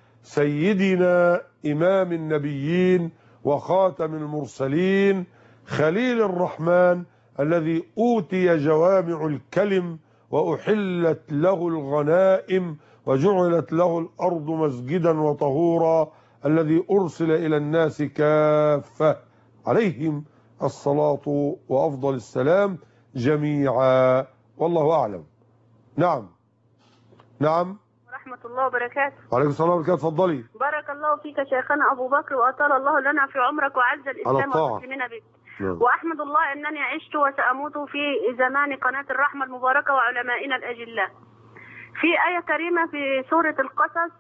سيدنا إمام النبيين وخاتم المرسلين خليل الرحمن الذي أوتي جوامع الكلم وأحلت له الغنائم وجعلت له الأرض مسجدا وطهورا، الذي أرسل إلى الناس كافة عليهم الصلاة وأفضل السلام جميعا، والله أعلم. نعم. نعم. ورحمة الله وبركاته. وعليكم السلام ورحمة الله. اتفضلي. بارك الله فيك شيخنا أبو بكر، وأطال الله لنا في عمرك وعز الإسلام والمسلمين بك. نعم. وأحمد الله أنني عشت وسأموت في زمان قناة الرحمة المباركة وعلمائنا الأجلاء. في آية كريمة في سورة القصص.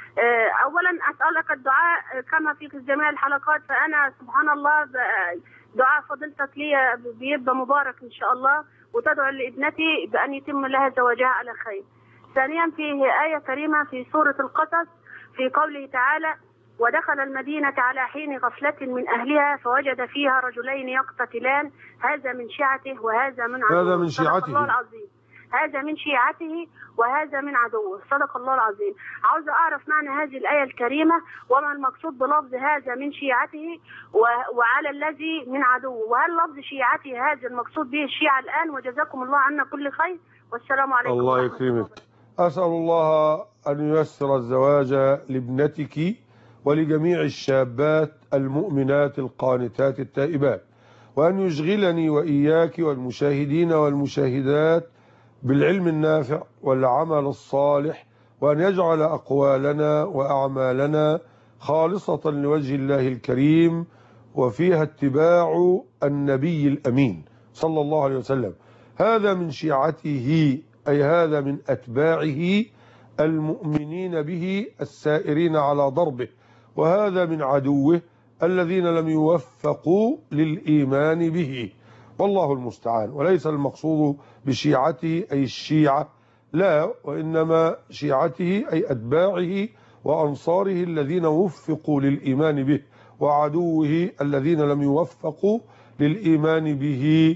أولا أسألك الدعاء كما في جميع الحلقات، فأنا سبحان الله دعاء فضيلتك لي بيبقى مبارك إن شاء الله، وتدعو لابنتي بأن يتم لها زواجها على خير. ثانيا فيه آية كريمة في سورة القصص في قوله تعالى: ودخل المدينة على حين غفلة من أهلها فوجد فيها رجلين يقتتلان هذا من شيعته وهذا من عدوه. هذا من شيعته. الله العظيم. هذا من شيعته وهذا من عدوه. صدق الله العظيم. عاوز أعرف معنى هذه الآية الكريمة، وما المقصود بلفظ هذا من شيعته وعلى الذي من عدوه، وهل لفظ شيعته هذا المقصود به الشيعة الآن؟ وجزاكم الله عنا كل خير، والسلام عليكم. الله يكرمك. أسأل الله أن ييسر الزواج لابنتك ولجميع الشابات المؤمنات القانتات التائبات، وأن يشغلني وإياك والمشاهدين والمشاهدات بالعلم النافع والعمل الصالح، وأن يجعل أقوالنا وأعمالنا خالصة لوجه الله الكريم وفيها اتباع النبي الأمين صلى الله عليه وسلم. هذا من شيعته، أي هذا من أتباعه المؤمنين به السائرين على ضربه، وهذا من عدوه الذين لم يوفقوا للإيمان به، والله المستعان. وليس المقصود بشيعته أي الشيعة، لا، وإنما شيعته أي أتباعه وأنصاره الذين وفقوا للإيمان به، وعدوه الذين لم يوفقوا للإيمان به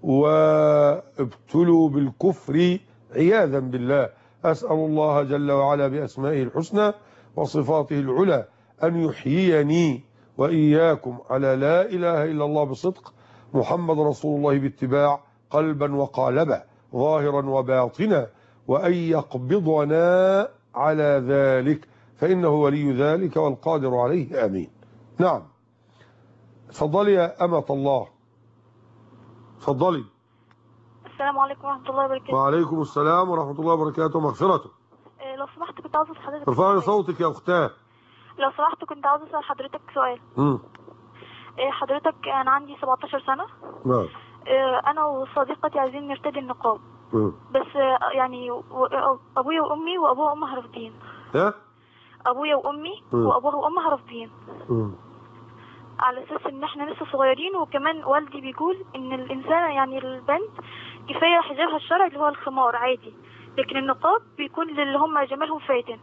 وابتلوا بالكفر عياذا بالله. أسأل الله جل وعلا بأسمائه الحسنى وصفاته العلى أن يحييني وإياكم على لا إله إلا الله بصدق، محمد رسول الله باتباع، قلبا وقالبا، ظاهرا وباطنا، وأن يقبضنا على ذلك، فإنه ولي ذلك والقادر عليه. آمين. نعم، تفضلي يا أمة الله، تفضلي. السلام عليكم ورحمة الله وبركاته. وعليكم السلام ورحمة الله وبركاته ومغفرته. إيه لو سمحت كنت عاوز اسال حضرتك. ارفعي صوتك يا أختاه. لو سمحت كنت عاوز اسال حضرتك سؤال. امم إيه حضرتك انا عندي سبعتاشر سنة. نعم. إيه انا وصديقتي عايزين نرتدي النقاب. امم بس يعني ابويا وامي وابوها وامها رافضين. ها؟ ابويا وامي مم. وابوها وامها رافضين. امم على اساس ان احنا لسه صغيرين، وكمان والدي بيقول ان الانسانه يعني البنت كفايه حجابها الشرعي اللي هو الخمار عادي، لكن النقاب بيكون للي هم جمالهم فاتن.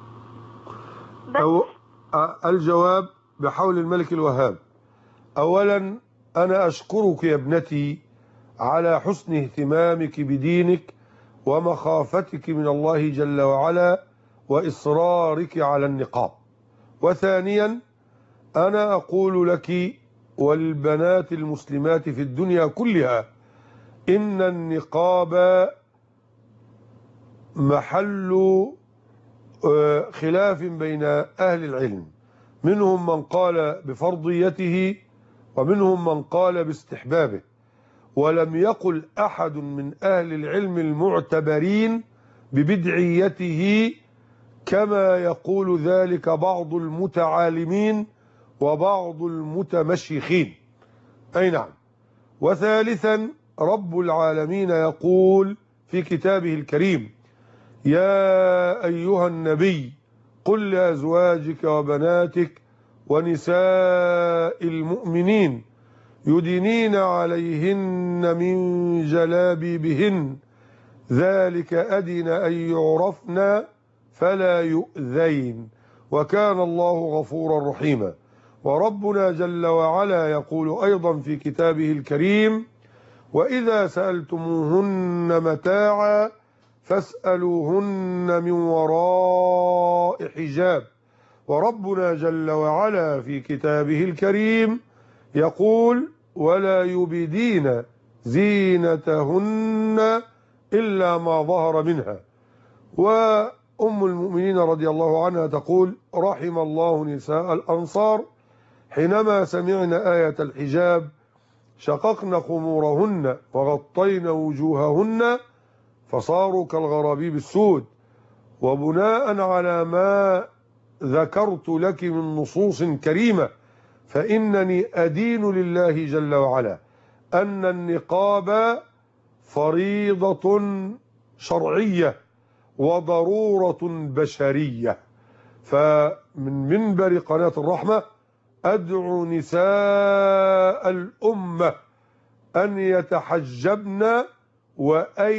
أو الجواب بحول الملك الوهاب. أولا أنا أشكرك يا ابنتي على حسن اهتمامك بدينك ومخافتك من الله جل وعلا وإصرارك على النقاب. وثانيا أنا أقول لك والبنات المسلمات في الدنيا كلها إن النقاب محل خلاف بين أهل العلم، منهم من قال بفرضيته ومنهم من قال باستحبابه، ولم يقل أحد من أهل العلم المعتبرين ببدعيته كما يقول ذلك بعض المتعالمين وبعض المتمشيخين. أي نعم. وثالثا رب العالمين يقول في كتابه الكريم: يا أيها النبي قل لأزواجك وبناتك ونساء المؤمنين يدنين عليهن من جلابيبهن ذلك أدنى أن يعرفن فلا يؤذين وكان الله غفورا رحيما. وربنا جل وعلا يقول أيضا في كتابه الكريم: وإذا سألتموهن متاعا فاسألوهن من وراء حجاب. وربنا جل وعلا في كتابه الكريم يقول: ولا يبدين زينتهن إلا ما ظهر منها. وأم المؤمنين رضي الله عنها تقول: رحم الله نساء الأنصار حينما سمعن آية الحجاب شققن خمورهن وغطين وجوههن فصاروا كالغرابيب السود. وبناء على ما ذكرت لك من نصوص كريمة فإنني أدين لله جل وعلا أن النقاب فريضة شرعية وضرورة بشرية. فمن منبر قناة الرحمة أدعو نساء الأمة أن يتحجبن وأن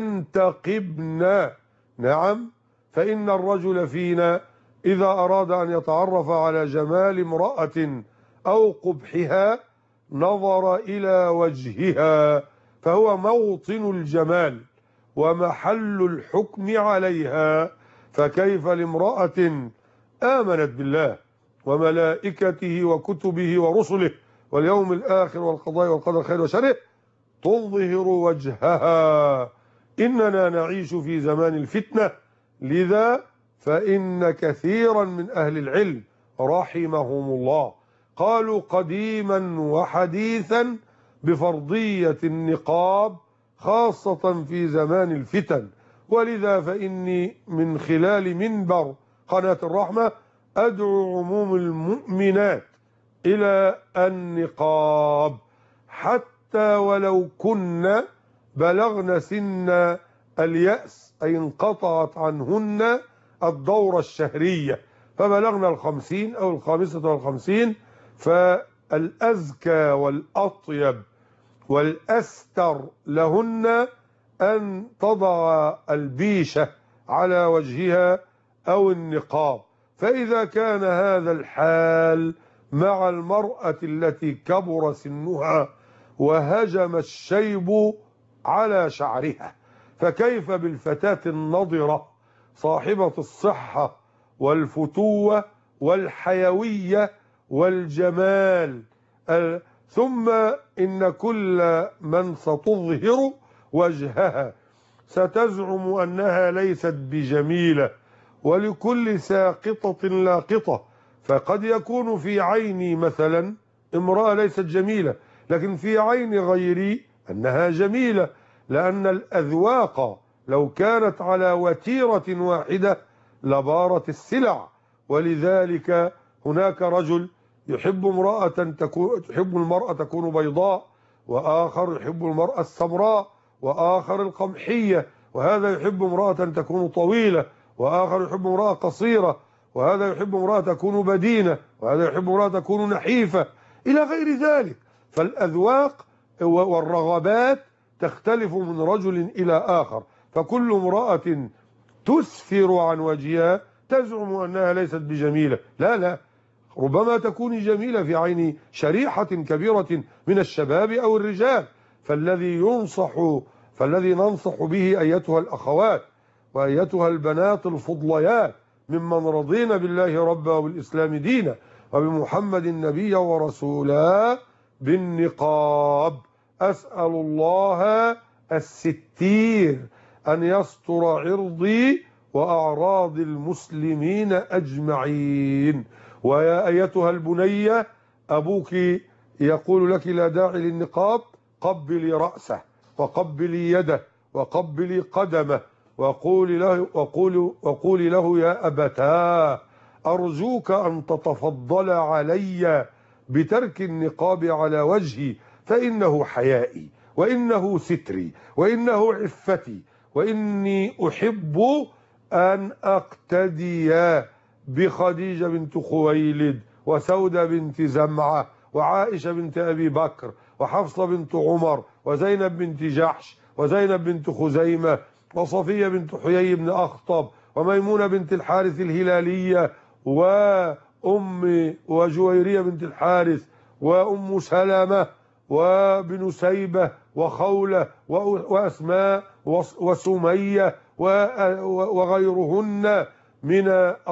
ينتقبن. نعم، فإن الرجل فينا إذا أراد أن يتعرف على جمال امرأة أو قبحها نظر إلى وجهها، فهو موطن الجمال ومحل الحكم عليها. فكيف لامرأة آمنت بالله وملائكته وكتبه ورسله واليوم الآخر والقضاء والقدر خير وشره تظهر وجهها؟ إننا نعيش في زمان الفتنة، لذا فإن كثيرا من أهل العلم رحمهم الله قالوا قديما وحديثا بفرضية النقاب خاصة في زمان الفتن. ولذا فإني من خلال منبر قناة الرحمة أدعو عموم المؤمنات إلى النقاب حتى ولو كن بلغن سن اليأس أي انقطعت عنهن الدورة الشهرية فبلغن الخمسين أو الخامسة والخمسين، فالأزكى والأطيب والأستر لهن أن تضع البيشة على وجهها أو النقاب. فإذا كان هذا الحال مع المرأة التي كبر سنها وهجم الشيب على شعرها، فكيف بالفتاة النضرة صاحبة الصحة والفتوة والحيوية والجمال؟ ثم إن كل من ستظهر وجهها ستزعم أنها ليست بجميلة، ولكل ساقطة لاقطة. فقد يكون في عيني مثلا امرأة ليست جميلة، لكن في عين غيري أنها جميلة، لأن الأذواق لو كانت على وتيرة واحدة لبارت السلع. ولذلك هناك رجل يحب امرأة تكون يحب المرأة تكون بيضاء، وآخر يحب المرأة السمراء، وآخر القمحية، وهذا يحب امرأة تكون طويلة، وآخر يحب امرأة قصيرة، وهذا يحب امرأة تكون بدينة، وهذا يحب امرأة تكون نحيفة، إلى غير ذلك. فالأذواق والرغبات تختلف من رجل إلى آخر، فكل امرأة تسفر عن وجهها تزعم أنها ليست بجميلة. لا لا، ربما تكون جميلة في عين شريحة كبيرة من الشباب أو الرجال. فالذي ينصح فالذي ننصح به أيتها الأخوات وأيتها البنات الفضليات ممن رضينا بالله ربا وبالإسلام دينا وبمحمد نبيا ورسولا بالنقاب. أسأل الله الستير أن يستر عرضي وأعراض المسلمين أجمعين. ويا أيتها البنية، أبوك يقول لك لا داعي للنقاب، قبلي رأسه وقبلي يده وقبلي قدمه وقولي له, وقولي وقولي له يا أبتاه أرجوك أن تتفضل علي بترك النقاب على وجهي، فإنه حيائي وإنه ستري وإنه عفتي، وإني أحب أن أقتدي بخديجة بنت خويلد وسودة بنت زمعة وعائشة بنت أبي بكر وحفصة بنت عمر وزينب بنت جحش وزينب بنت خزيمة وصفية بنت حيي بن أخطب وميمونة بنت الحارث الهلالية وأم وجويرية بنت الحارث وأم سلمة وبن سيبة وخولة وأسماء وسمية وغيرهن من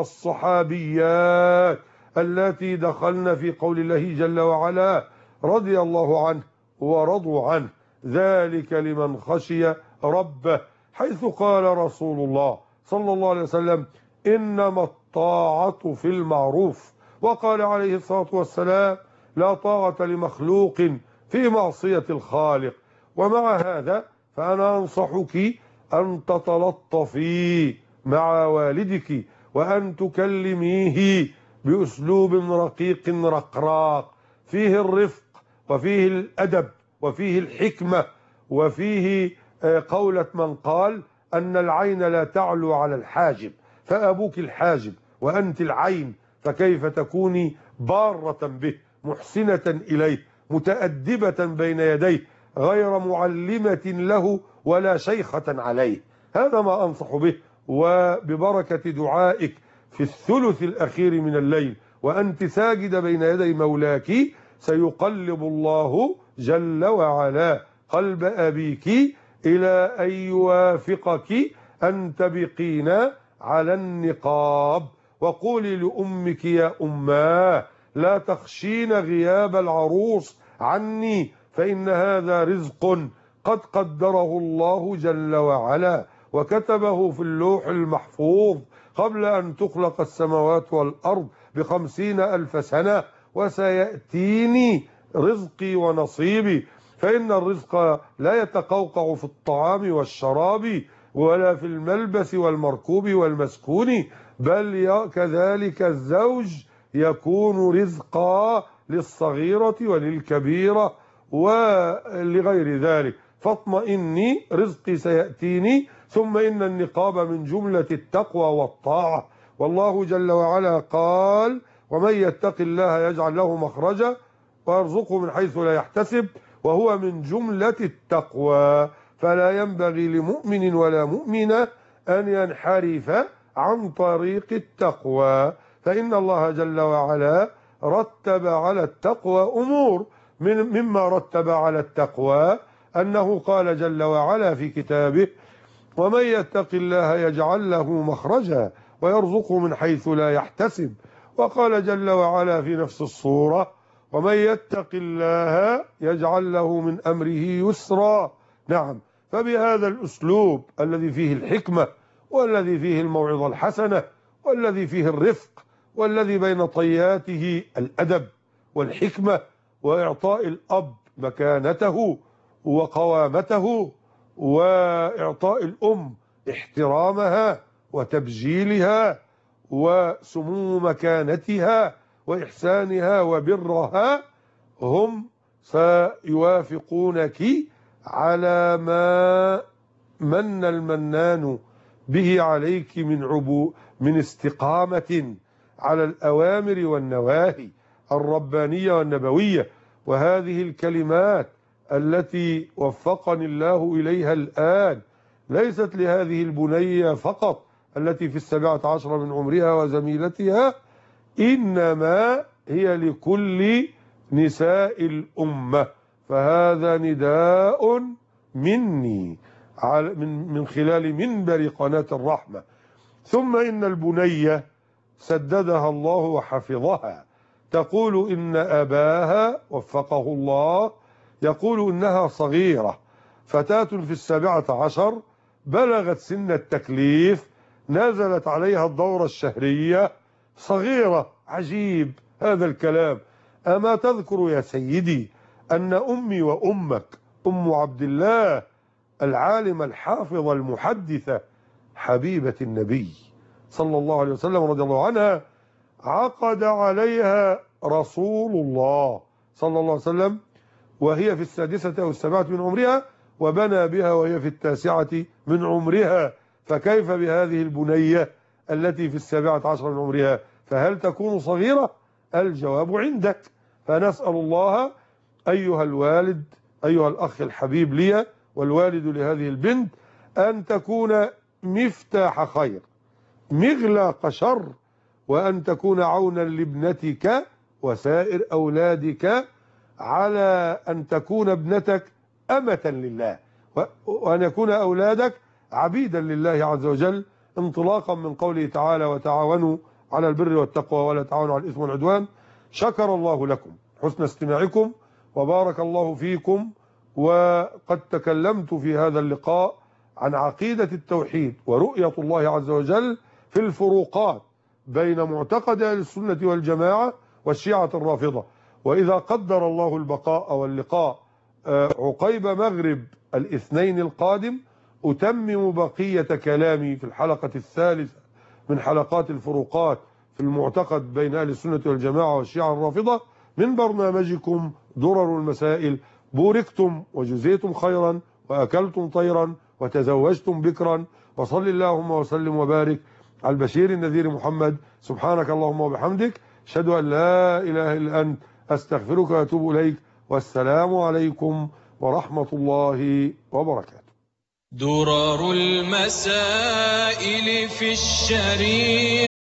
الصحابيات التي دخلن في قول الله جل وعلا رضي الله عنه ورضوا عنه، ذلك لمن خشي ربه، حيث قال رسول الله صلى الله عليه وسلم إنما الطاعة في المعروف، وقال عليه الصلاة والسلام لا طاعة لمخلوق في معصية الخالق. ومع هذا فأنا أنصحك أن تتلطفي مع والدك وأن تكلميه بأسلوب رقيق رقراق فيه الرفق وفيه الأدب وفيه الحكمة وفيه قولة من قال أن العين لا تعلو على الحاجب، فأبوك الحاجب وأنت العين، فكيف تكوني بارة به محسنة إليه متأدبة بين يديه غير معلمة له ولا شيخة عليه؟ هذا ما أنصح به. وببركة دعائك في الثلث الأخير من الليل وأنت ساجد بين يدي مولاك سيقلب الله جل وعلا قلب أبيك إلى أن يوافقك أن تبقين على النقاب. وقولي لأمك يا أماه لا تخشين غياب العروس عني، فإن هذا رزق قد قدره الله جل وعلا وكتبه في اللوح المحفوظ قبل أن تخلق السماوات والأرض بخمسين ألف سنة، وسيأتيني رزقي ونصيبي، فإن الرزق لا يتقوقع في الطعام والشراب ولا في الملبس والمركوب والمسكون، بل كذلك الزوج يكون رزقا للصغيرة وللكبيرة ولغير ذلك. فاطمئني رزقي سيأتيني. ثم إن النقاب من جملة التقوى والطاعة، والله جل وعلا قال ومن يتق الله يجعل له مخرجا ويرزقه من حيث لا يحتسب، وهو من جملة التقوى. فلا ينبغي لمؤمن ولا مؤمنة أن ينحرف عن طريق التقوى، فإن الله جل وعلا رتب على التقوى أمور، من مما رتب على التقوى أنه قال جل وعلا في كتابه: ومن يتق الله يجعل له مخرجا ويرزقه من حيث لا يحتسب. وقال جل وعلا في نفس الصورة: ومن يتق الله يجعل له من أمره يسرا. نعم، فبهذا الأسلوب الذي فيه الحكمة والذي فيه الموعظة الحسنة والذي فيه الرفق والذي بين طياته الأدب والحكمة وإعطاء الأب مكانته وقوامته وإعطاء الأم احترامها وتبجيلها وسمو مكانتها وإحسانها وبرها، هم سيوافقونك على ما من المنان به عليك من عبو من استقامة على الأوامر والنواهي الربانية والنبوية. وهذه الكلمات التي وفقني الله إليها الآن ليست لهذه البنية فقط التي في السابعة عشر من عمرها وزميلتها، إنما هي لكل نساء الأمة. فهذا نداء مني من من خلال منبر قناة الرحمة. ثم إن البنية سددها الله وحفظها تقول إن أباها وفقه الله يقول إنها صغيرة، فتاة في السابعة عشر بلغت سن التكليف، نزلت عليها الدورة الشهرية، صغيرة. عجيب هذا الكلام. أما تذكر يا سيدي أن أمي وأمك أم عبد الله العالمة الحافظة المحدثة حبيبة النبي صلى الله عليه وسلم رضي الله عنها عقد عليها رسول الله صلى الله عليه وسلم وهي في السادسة أو السابعة من عمرها، وبنى بها وهي في التاسعة من عمرها، فكيف بهذه البنية التي في السابعة عشر من عمرها؟ فهل تكون صغيرة؟ الجواب عندك. فنسأل الله أيها الوالد أيها الأخ الحبيب لي والوالد لهذه البنت أن تكون مفتاح خير مغلاق شر، وأن تكون عونا لابنتك وسائر أولادك على أن تكون ابنتك أمة لله، وأن يكون أولادك عبيدا لله عز وجل، انطلاقا من قوله تعالى: وتعاونوا على البر والتقوى ولا تعاونوا على الإثم والعدوان. شكر الله لكم حسن استماعكم وبارك الله فيكم. وقد تكلمت في هذا اللقاء عن عقيدة التوحيد ورؤية الله عز وجل في الفروقات بين معتقد أهل السنة والجماعة والشيعة الرافضة. وإذا قدر الله البقاء واللقاء عقيب مغرب الاثنين القادم أتمم بقية كلامي في الحلقة الثالثة من حلقات الفروقات في المعتقد بين أهل السنة والجماعة والشيعة الرافضة من برنامجكم درر المسائل. بوركتم وجزيتم خيرا وأكلتم طيرا وتزوجتم بكرا، وصل اللهم وسلم وبارك على البشير النذير محمد. سبحانك اللهم وبحمدك، أشهد أن لا إله إلا أنت، أستغفرك وأتوب إليك، والسلام عليكم ورحمة الله وبركاته. درر المسائل في الشريعة